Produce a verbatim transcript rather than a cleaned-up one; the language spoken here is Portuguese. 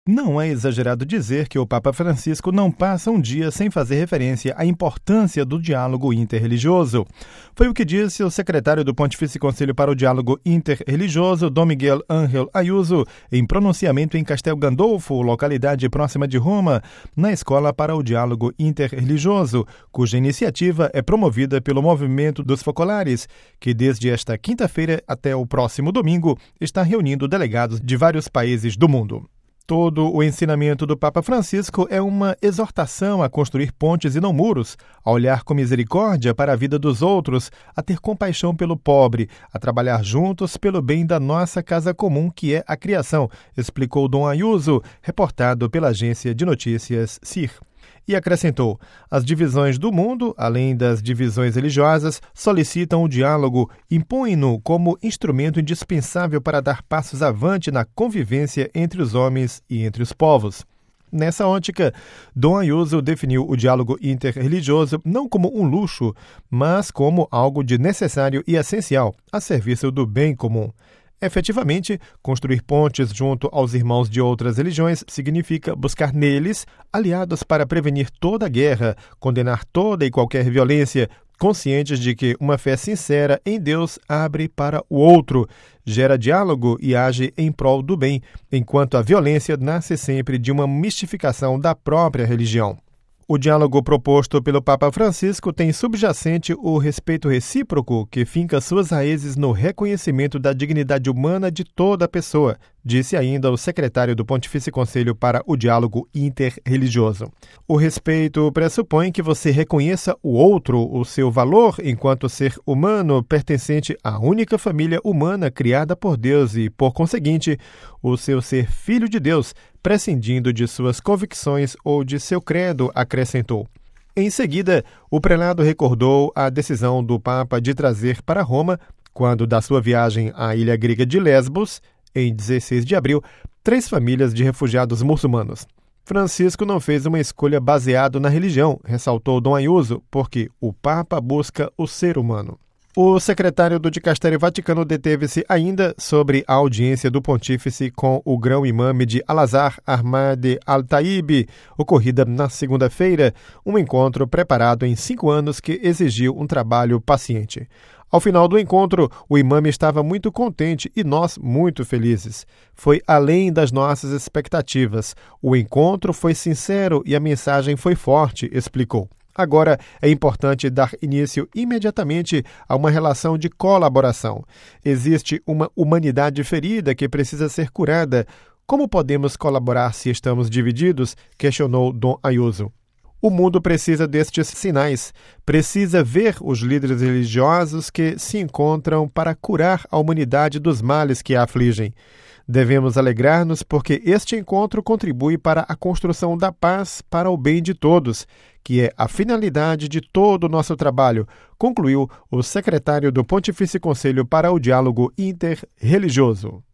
Não é exagerado dizer que o Papa Francisco não passa um dia sem fazer referência à importância do diálogo interreligioso. Foi o que disse o secretário do Pontifício Conselho para o Diálogo Interreligioso, Dom Miguel Ángel Ayuso, em pronunciamento em Castel Gandolfo, localidade próxima de Roma, na Escola para o Diálogo Interreligioso, cuja iniciativa é promovida pelo Movimento dos Focolares, que desde esta quinta-feira até o próximo domingo está reunindo delegados de vários países do mundo. Todo o ensinamento do Papa Francisco é uma exortação a construir pontes e não muros, a olhar com misericórdia para a vida dos outros, a ter compaixão pelo pobre, a trabalhar juntos pelo bem da nossa casa comum, que é a criação, explicou Dom Ayuso, reportado pela agência de notícias C I R. E acrescentou: as divisões do mundo, além das divisões religiosas, solicitam o diálogo, impõem-no como instrumento indispensável para dar passos avante na convivência entre os homens e entre os povos. Nessa ótica, Dom Ayuso definiu o diálogo interreligioso não como um luxo, mas como algo de necessário e essencial, a serviço do bem comum. Efetivamente, construir pontes junto aos irmãos de outras religiões significa buscar neles aliados para prevenir toda guerra, condenar toda e qualquer violência, conscientes de que uma fé sincera em Deus abre para o outro, gera diálogo e age em prol do bem, enquanto a violência nasce sempre de uma mistificação da própria religião. O diálogo proposto pelo Papa Francisco tem subjacente o respeito recíproco que finca suas raízes no reconhecimento da dignidade humana de toda pessoa, disse ainda o secretário do Pontifício Conselho para o Diálogo Interreligioso. O respeito pressupõe que você reconheça o outro, o seu valor enquanto ser humano pertencente à única família humana criada por Deus e, por conseguinte, o seu ser filho de Deus, prescindindo de suas convicções ou de seu credo, acrescentou. Em seguida, o prelado recordou a decisão do Papa de trazer para Roma, quando da sua viagem à ilha grega de Lesbos, em dezesseis de abril, três famílias de refugiados muçulmanos. Francisco não fez uma escolha baseada na religião, ressaltou Dom Ayuso, porque o Papa busca o ser humano. O secretário do Dicastério Vaticano deteve-se ainda sobre a audiência do pontífice com o grão-imame de Al-Azhar, Ahmad Al-Taib, ocorrida na segunda-feira, um encontro preparado em cinco anos que exigiu um trabalho paciente. Ao final do encontro, o imame estava muito contente e nós muito felizes. Foi além das nossas expectativas. O encontro foi sincero e a mensagem foi forte, explicou. Agora, é importante dar início imediatamente a uma relação de colaboração. Existe uma humanidade ferida que precisa ser curada. Como podemos colaborar se estamos divididos? Questionou Dom Ayuso. O mundo precisa destes sinais. Precisa ver os líderes religiosos que se encontram para curar a humanidade dos males que a afligem. Devemos alegrar-nos porque este encontro contribui para a construção da paz para o bem de todos, que é a finalidade de todo o nosso trabalho, concluiu o secretário do Pontifício Conselho para o Diálogo Interreligioso.